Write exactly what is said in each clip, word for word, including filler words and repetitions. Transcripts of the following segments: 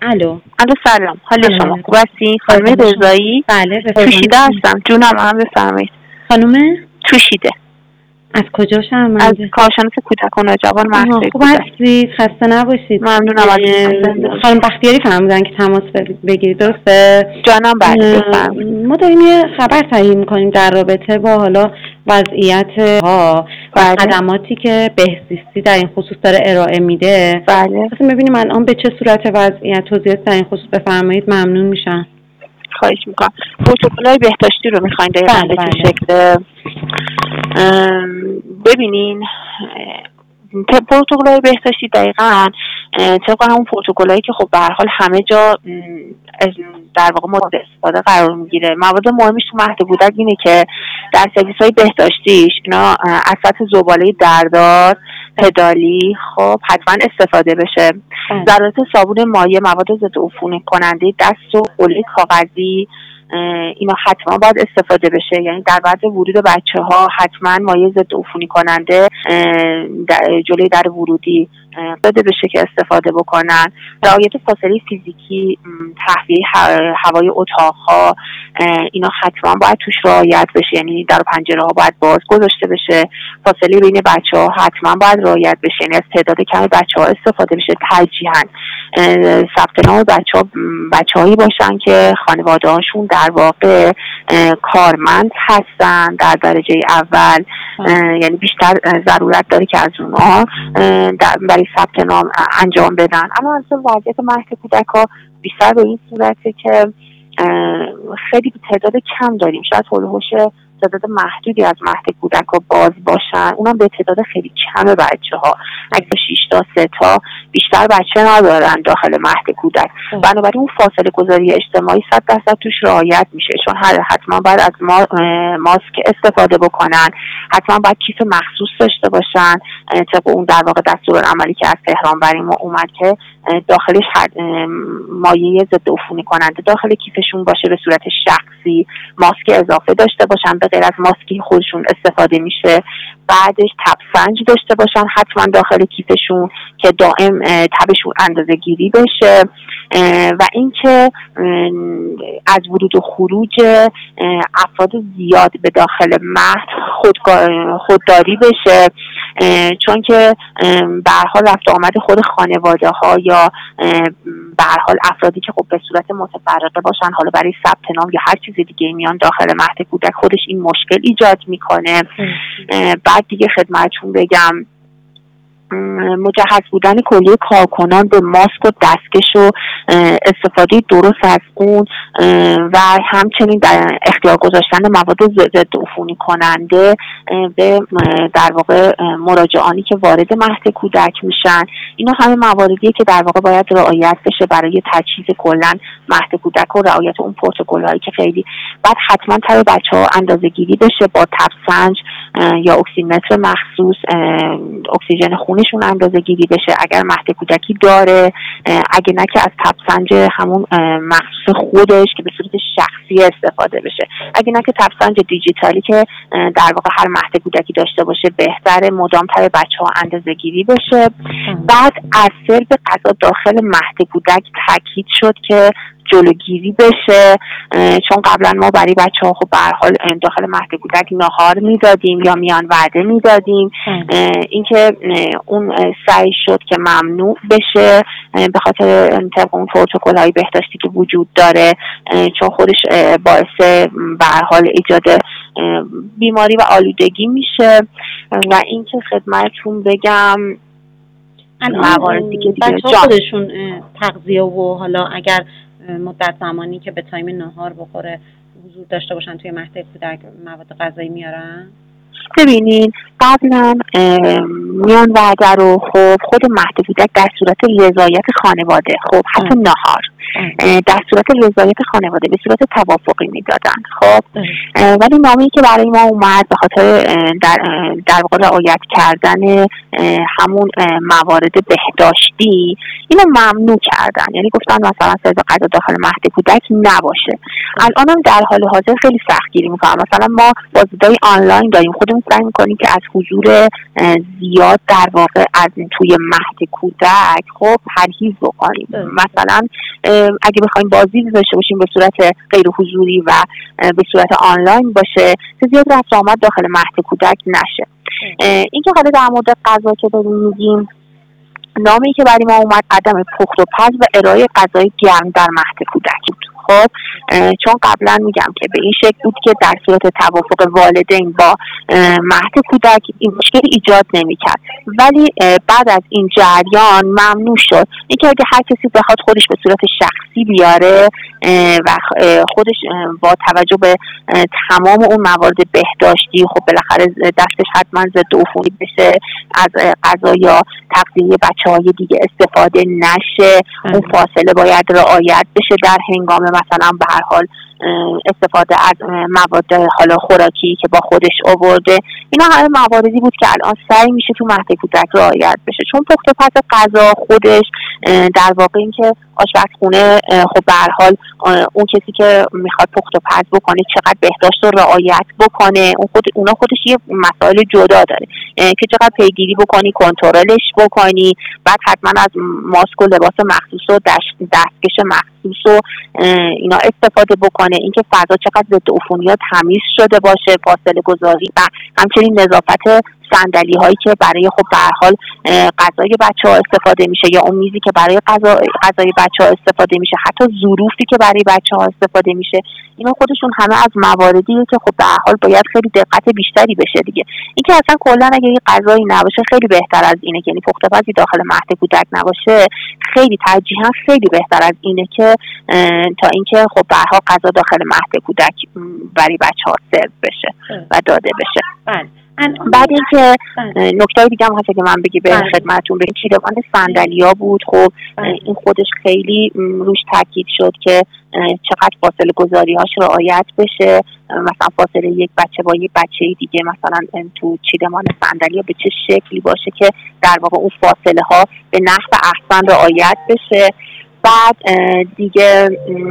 الو الو سلام، حال شما خوب هستی؟ خانم رضایی؟ بله توشیده هستم. جونم هم بفرمایید. خانم توشیده. از کجا شرمنده؟ از کارشناس کودک و نوجوان مهد خوب هستید؟ خسته نباشید. ممنونم از خانم بختیاری فرمودن که تماس بگیرید، درسته؟ جانم بله بفرمایید. ما داریم یه خبر تهیه می‌کنیم در رابطه با حالا وضعیت ها و خدماتی که بهزیستی در این خصوص داره ارائه میده. بله. خواستیم ببینیم الان به چه صورت وضعیت توضیحات در این خصوص بفرمایید، ممنون میشم. خواهش میکنم. پروتکل‌های بهداشتی رو میخواین دقیقاً به چه شکل؟ ببینین پروتکل‌های بهداشتی دقیقاً طبق همون پروتکل‌هایی که خب به هر حال همه جا در واقع مورد استفاده قرار میگیره. مواد مهمش تو مهد کودک اینه که در سرویس‌های بهداشتیش اینا از سطح زباله دردار، پدالی خب حتما استفاده بشه. ذرات صابون مایع، مواد ضد عفونی کننده دست و حوله کاغذی اینا حتما باید استفاده بشه. یعنی در بعد ورود بچه‌ها حتما مایع ضد عفونی کننده جلوی در ورودی داده بشه که استفاده بکنن. رعایت فاصله فیزیکی، تهویه هوای اتاق‌ها اینا حتما باید توش رعایت بشه. یعنی در پنجره‌ها باید باز گذاشته بشه. فاصله بین بچه‌ها حتما باید رعایت بشه. یعنی از تعداد کم بچه‌ها استفاده بشه. ترجیحاً ثبت نام بچه‌ها بچه‌هایی باشن که خانواده‌هاشون در واقع کارمند هستن در درجه اول. یعنی بیشتر ضرورت داره که از اونها برای ثبت نام انجام بدن. اما اصلا وضعیت مهد کودک‌ها بیشتر به این صورته که خیلی تعداد کم داریم. شاید هولوش تعداد محدودی از مهد کودک‌ها باز باشن، اونم به تعداد خیلی کم بچه‌ها. اگه شش تا سه تا بیشتر بچه ندارن داخل مهد کودک. بنابراین اون فاصله گذاری اجتماعی صد درصد توش رعایت میشه. چون حتما باید از ما ماسک استفاده بکنن، حتما باید کیف مخصوص داشته باشن طبق اون در واقع دستورالعملی که از تهران برای ما اومد که داخلش مایع ضد عفونی کننده داخل کیفشون باشه، به صورت شخصی ماسک اضافه داشته باشن به غیر از ماسکی خودشون استفاده میشه. بعدش تب سنج داشته باشن حتما داخل کیفشون که دائم تبشون اندازه گیری بشه. و اینکه از ورود و خروج افراد زیاد به داخل مهد خودداری بشه، چون که به هر حال رفت آمد خود خانواده ها یا به هر حال افرادی که خب به صورت متفرقه باشن حالا برای ثبت نام یا هر چیز دیگه میان داخل مهد کودک خودش این مشکل ایجاد میکنه. بعد دیگه خدمتتون بگم مجهز بودن کلیه کارکنان به ماسک و دستکش و استفاده درست از اون و همچنین در اختیار گذاشتن مواد ضد عفونی کننده به در واقع مراجعانی که وارد مهد کودک میشن. اینا همه مواردیه که در واقع باید رعایت بشه برای تجهیز کلا مهد کودک و رعایت اون پروتکل‌هایی که خیلی بعد حتما تر بچه‌ها اندازه‌گیری بشه با تب سنج یا اکسیمتر مخصوص، اکسیژن خونشون اندازه گیری بشه اگر مهد کودکی داره، اگه نه که از تب سنج همون مخصوص خودش که به صورت شخصی استفاده بشه، اگه نه که تب سنج دیجیتالی که در واقع هر مهد کودکی داشته باشه بهتره. مدام تر بچه‌ها اندازه گیری بشه. بعد از سرو غذا داخل مهد کودک تاکید شد که جلوگیری بشه، چون قبلا ما برای بچه‌ها خب به هر حال داخل مهد کودک ناهار میدادیم یا میان وعده میدادیم. اینکه اون سعی شد که ممنوع بشه به خاطر طبق اون پروتکل‌های بهداشتی که وجود داره، چون خودش باعث به هر حال ایجاد بیماری و آلودگی میشه. و اینکه خدمتتون بگم مواردی که دیگه بچه‌ها خودشون تغذیه و حالا اگر مدت زمانی که به تایم نهار بخوره حضور داشته باشن توی مهد کودک مواد غذایی میارن. ببینین قبلا میان وعده رو خب خود مهد کودک در صورت رضایت خانواده خب حتی نهار در صورت رضایت خانواده به صورت توافقی میدادن. خب ولی نامه‌ای که برای ما اومد به خاطر در در واقع رعایت کردن همون موارد بهداشتی اینو ممنوع کردن، یعنی گفتن مثلا سرو غذا داخل مهد کودک نباشه. الانم در حال حاضر خیلی سختگیری میکنن، مثلا ما بازدیدهای آنلاین داریم، خودمون سعی میکنیم که از حضور زیاد در واقع از توی مهد کودک خب پرهیز بکنیم. مثلا اگه بخوایم بازدید داشته باشیم به صورت غیر حضوری و به صورت آنلاین باشه که زیاد رفت آمد داخل مهد کودک نشه. اینکه حالا در مورد غذا که داریم میگیم، نامی که برای ما اومد عدم پخت و پز و ارائه غذای گرم در مهد کودک بود. خب چون قبلا میگم که به این شکل بود که در صورت توافق والدین با مهد کودک این مشکل ایجاد نمیکرد، ولی بعد از این جریان ممنوع شد. اینکه اگه هر کسی بخواد خودش به صورت شخصی بیاره و خودش با توجه به تمام اون موارد بهداشتی، خب بالاخره دستش حتما ضد عفونی بشه، از غذا یا تغذیه بچه‌های دیگه استفاده نشه، اون فاصله باید رعایت بشه در هنگام مثلا به هر حال استفاده از مواد حالا خوراکی که با خودش آورده. اینا همه مواردی بود که الان سعی میشه تو مهد کودک رعایت بشه، چون پخت و پز غذا خودش در واقع این که آشپزخونه خب به هر حال اون کسی که میخواد پخت و پز بکنه چقدر بهداشت رو رعایت بکنه، اون خود اونا خودش یه مسائل جدا داره که چقدر پیگیری بکنی، کنترلش بکنی، بعد حتما از ماسک و لباس مخصوص و دستکش مخصوص و اینا استفاده بکنه، اینکه فضا چقدر ضد عفونی‌ها تمیز شده باشه، فاصله گذاری و همچنین نظافت صندلی هایی که برای خب به هر حال غذای بچه‌ها استفاده میشه یا اون میزی که برای غذا غذای بچه‌ها استفاده میشه، حتی ظروفی که برای بچه‌ها استفاده میشه، اینا خودشون همه از مواردیه که خب به هر حال باید خیلی دقت بیشتری بشه دیگه. اینکه اصلا کلا اگه یه غذایی نباشه خیلی بهتر از اینه، یعنی پخت و پزی داخل مهد کودک نباشه خیلی ترجیحاً خیلی بهتر از اینه که تا اینکه خب به هر حال غذا داخل مهد کودک برای بچه‌ها سرو بشه و داده بشه. بله. بعد اینکه نکته دیگه هم هست که من بگی به خدمتتون به چیدمان صندلی‌ها بود. خب این خودش خیلی روش تاکید شد که چقدر فاصله گذاری‌هاش رعایت بشه، مثلا فاصله یک بچه با یک بچه دیگه مثلا تو چیدمان صندلی به چه شکلی باشه که در واقع اون فاصله ها به نحو احسن رعایت بشه. بعد دیگه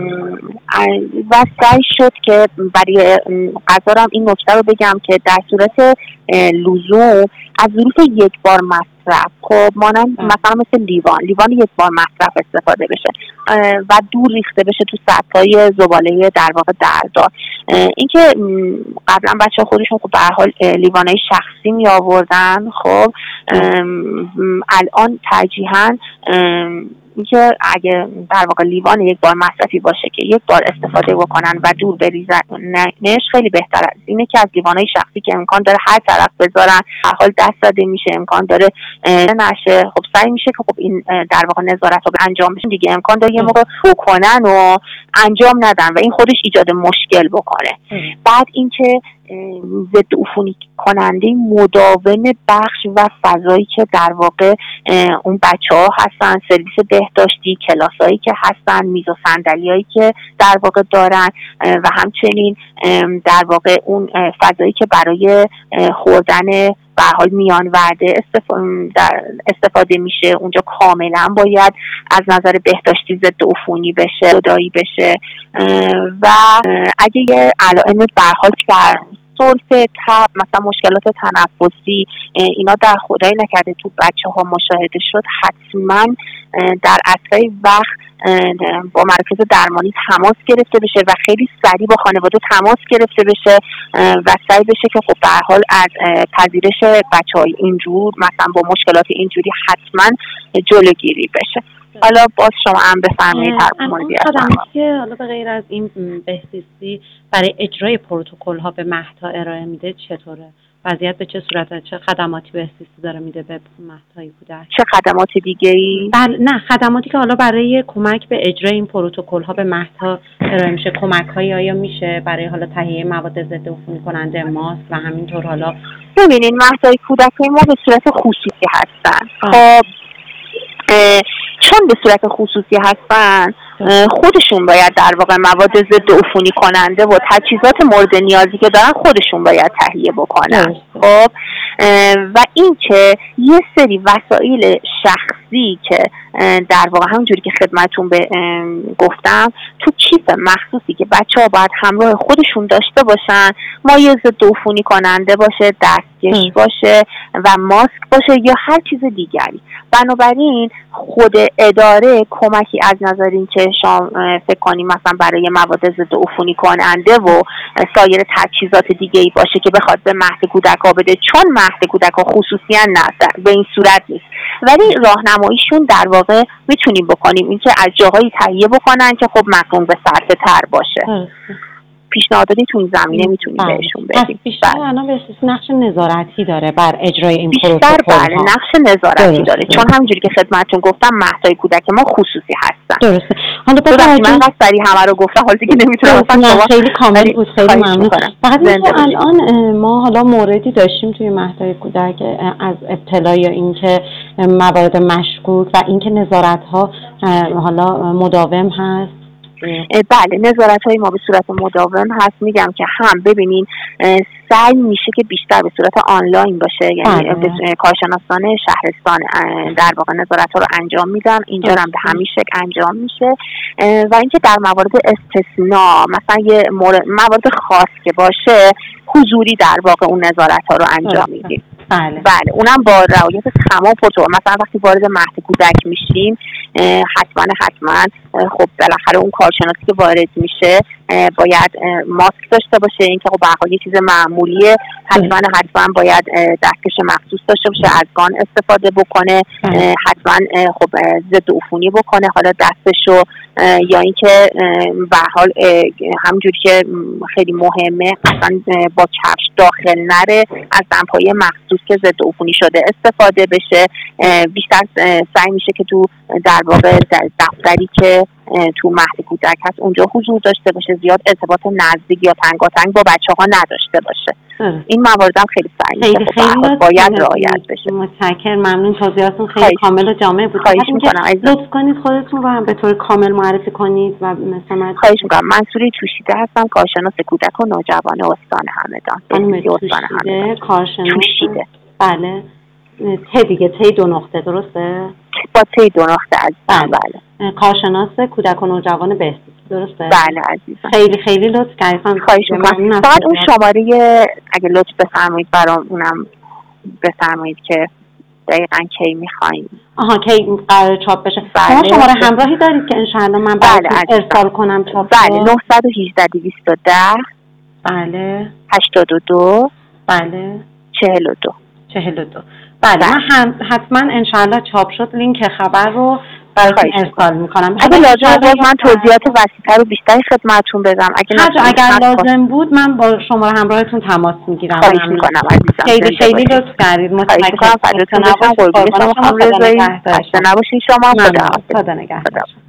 و سعی شد که برای غذا هم این نکته رو بگم که در صورت لزوم از ظروف یک بار مصرف، خب مانند مثلا مثل لیوان لیوان یک بار مصرف استفاده بشه و دور ریخته بشه تو سطح‌های زباله در واقع دردار. اینکه قبلا بچه‌ها خودشون خب به هر حال لیوانای شخصی می آوردن، خب الان ترجیحاً اینکه اگه در واقع لیوان یک بار مصرفی باشه که یک بار استفاده بکنن و دور بریزنش خیلی بهتر از اینه که از لیوانای شخصی که امکان داره هر طرف بذارن، هر حال دست داده میشه، امکان داره نشه، خب سعی میشه که خب این در واقع نظارت رو انجام بشه دیگه، امکان داره یه موقع بکنن و انجام ندن و این خودش ایجاد مشکل بکنه. بعد اینکه ضد عفونی کننده مداوم بخش و فضایی که در واقع اون بچه‌ها هستن، سرویس بهداشتی، کلاسایی که هستن، میز و صندلیایی که در واقع دارن و همچنین در واقع اون فضایی که برای خوردن به حال میان وعده استفاده میشه اونجا کاملا باید از نظر بهداشتی ضد عفونی بشه، جدایی بشه. و اگه یه علائم به حال سرفه، تب، مثلا مشکلات تنفسی اینا در خدای نکرده تو بچه ها مشاهده شد، حتما در اسرع وقت با مرکز درمانی تماس گرفته بشه و خیلی سریع با خانواده تماس گرفته بشه و سعی بشه که خب به هر حال از پذیرش بچه‌های اینجور مثلا با مشکلات اینجوری حتما جلوگیری بشه. حالا باز شما هم بفرمایید هر موردی که حالا به غیر از این بهزیستی برای اجرای پروتکل ها به مهدها ارائه میده چطوره؟ وضعیت به چه صورته؟ چه خدماتی بهزیستی داره میده به مهدهای کودک؟ چه خدمات دیگه‌ای؟ بله نه خدماتی که حالا برای کمک به اجرای این پروتکل ها به مهدها ارائه میشه، کمک هایی آیا میشه برای حالا تهیه مواد ضد عفونی کننده ماسک و همینطور حالا ببینین مهدهای کودک ما به صورت خصوصی هستن. خب چون به صورت خصوصی هستن خودشون باید در واقع مواد ضد عفونی کننده و تجهیزات مورد نیازی که دارن خودشون باید تهیه بکنن. خب و این که یه سری وسایل شخصی که در واقع همونجوری که خدمتون به گفتم تو کیف مخصوصی که بچه‌ها باید همراه خودشون داشته باشن، مایع ضد عفونی کننده باشه، دستکش باشه و ماسک باشه یا هر چیز دیگری. بنابراین خود اداره کمکی از نظر این که شما فکر کنیم مثلا برای مواد ضد عفونی کننده و سایر تجهیزات دیگه‌ای باشه که بخواد به مهد کودک‌ها بده، چون مهد کودک‌ها خصوصیاً نه به این صورت نیست، ولی راهنماییشون در واقع میتونیم بکنیم این که از جاهایی تهیه بکنن که خب مقرون به صرفه تر باشه. پیشنهاداتی تو این زمینه میتونیم بهشون بدیم. بیشتر الان به اساس نقش نظارتی داره بر اجرای این پروتکل. بیشتر بله نقش نظارتی داره، چون همونجوری که خدمتتون گفتم مهدهای کودک ما خصوصی هستن. درسته. حالا بذار من وقتی همه رو گفتم حالا دیگه نمیتونم مثلا شما خیلی کامل بود، خیلی ممنون. فقط الان ما حالا موردی داشتیم توی مهدهای کودک از ابتلا یا اینکه موارد مشکوک و اینکه نظارت‌ها حالا مداوم هست. بله نظارت‌های ما به صورت مداوم هست. میگم که هم ببینین سعی میشه که بیشتر به صورت آنلاین باشه، یعنی کارشناسان شهرستان در واقع نظارت‌ها رو انجام میدن، اینجا هم به همین شکل انجام میشه. و اینکه در موارد استثناء مثلا یه موارد خاص که باشه حضوری در واقع اون نظارت‌ها رو انجام میدیم. بله. بله اونم با رعایت تمام پروتکل. مثلا وقتی وارد مهد کودک میشیم حتما حتما خب بالاخره اون کارشناسی که وارد میشه باید ماسک داشته باشه، اینکه خب به یه چیز معمولیه، حتما حتما باید دستکش مخصوص داشته باشه، از گان استفاده بکنه، حتما خب ضد عفونی بکنه حالا دستشو، یا اینکه به هر حال همونجوری که خیلی مهمه اصلا با کفش داخل نره، از دمپایی مخصوص که ضد عفونی شده استفاده بشه. بیشتر سعی میشه که تو در واقع در دفتری که تو مهد کودک هست اونجا حضور داشته باشه، زیاد ارتباط نزدیک یا تنگاتنگ با بچه‌ها نداشته باشه. اه. این موارد هم خیلی سعی میشه خیلی باید رعایت بشه. متشکرم، ممنون، توضیحاتون خیلی خیلی کامل و جامع بود. خواهش می‌کنم لطف کنید خودتون رو هم به طور کامل معرفی کنید و مثلا خواهش می‌کنم. منصوری توشیده هستم، کارشناس کودک و نوجوان استان همدان. خانم توشیده کارشناس توشیده. بله. ت دیگه ت دو نقطه درسته؟ با ت دو نقطه از بله. بله. کارشناس کودک و نوجوان بهستی درسته؟ بله عزیزم. خیلی خیلی لطف کردید. خواهش می‌کنم. فقط اون شماره اگه لطف بفرمایید برام اونم بفرمایید که دقیقاً کی می‌خواید. آها کی قرار چاپ بشه. بله. شما شماره همراهی دارید که ان شاءالله من براتون بله ارسال کنم چاپ. بله نه یک هشت دویست و ده بله هشتاد و دو بله چهل و دو چهل و دو. بله, بله. من هم حتما ان شاءالله چاپ شد لینک خبر رو براتون ارسال میکنم. اگه لازم بود من توضیحات وسیع‌تر رو بیشتری خدمتتون بدم. اگه اگر لازم بود من با شماره همراهتون تماس میگیرم. خواهش میکنم عزیزم. خیلی خیلی لطف کردید. متشکرم. فداتون بشم. قربون شما خانم رضایی. خسته نباشید شما. خدا خدا نگهدار.